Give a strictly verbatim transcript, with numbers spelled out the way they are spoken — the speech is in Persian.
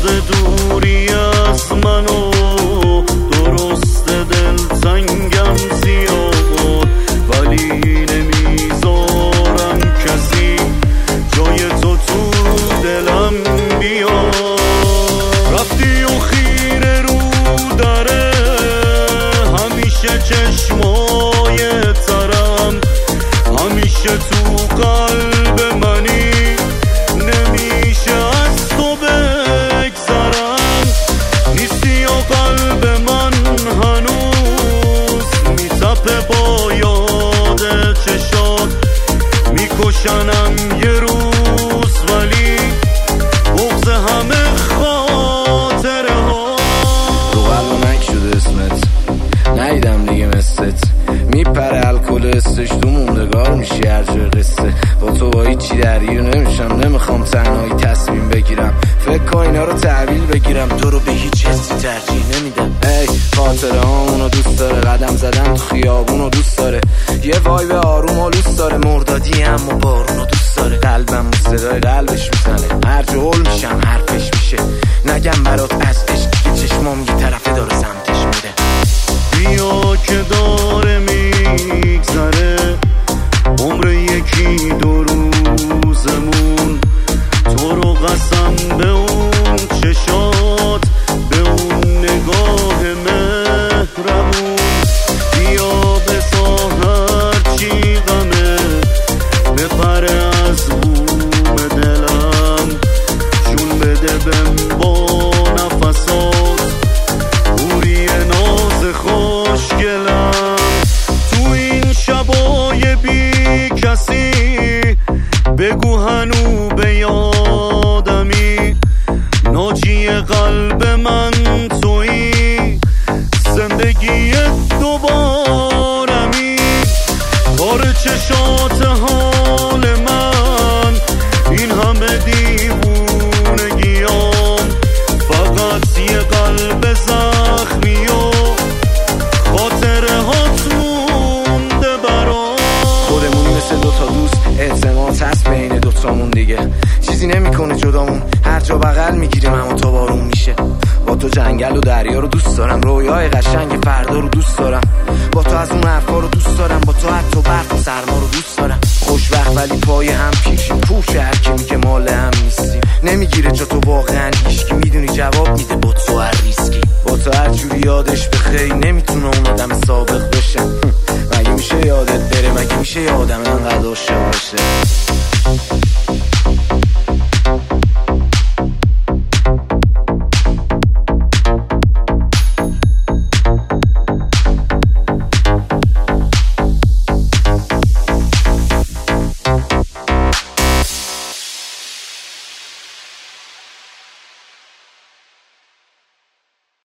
دوری از منو درست دلتنگم زیاد، ولی نمیذارم کسی جای تو تو دلم بیاد. رفتی و خیره رو داره همیشه چشمای ترم، همیشه تو قلب منی نمیشه از تو بگذرم. نیستی و قلب من هنوز میتپه با یاد چشات، میکشنم یه روز ولی بغض همه خاطره ها. تو قلب نک شده اسمت، نیدم دیگه مثلت، میپره الکل استش تو موندگار میشی هر جای قصه. با تو با هیچی درگیر نمیشم، نمیخوام تنهایی تصمیم بگیرم، فکر کن اینا رو تحویل بگیرم، تو رو به هیچ حسی ترجیح نمیدم. ای خاطره هامونو دوست داره، قدم زدن تو خیابونو دوست داره، یه وایب آروم و دوست داره، مردادی هم و بارونو دوست داره. قلبم صدای قلبش میزنه، هر جا هول میشم حرفش میشه، نگم برات از عشق که چشمام یه طرفه داره سمتش میره. بیا که داره میگذره عمر یکی دو روزمون، تو رو قسم به اون چشات، به اون نگاه مهرمون. بیا بسا هرچی غمه بپره از بوم دلم، جون بده بهم با نفسات بوری ناز خوشگلم. تو این شبای بی کسی بگو هنو به یادمی، ناجی قلب من تویی، زندگی دوبارمی. کار چشات حال من این همه دیوونگیام، فقط یه قلب زخمی و خاطره هات مونده برام. خودمونی مثل دوتا دوست، اعتماد هست بین دوتامون دیگه، چیزی نمیکنه جدامون، هر جا بغل میگیریم اما تا بارون میشه. با تو جنگل و دریا رو دوست دارم، رویای قشنگ فردا رو دوست دارم، با تو از اون حرفا رو دوست دارم، با تو حتی برق و سرما رو دوست دارم. خوشبخت ولی پای هم پیشیم، پوش هر کی میگه مال هم نیستیم، نمیگیره جا تو واقعا هیچکی، میدونی جواب میده با تو هر ریسکی. با تو هر جوری یادش بخیر نمیتونه اون آدم سابق بشه، مگه میشه یادت بره، مگه میشه یه آدم انقدر عاشق باشه.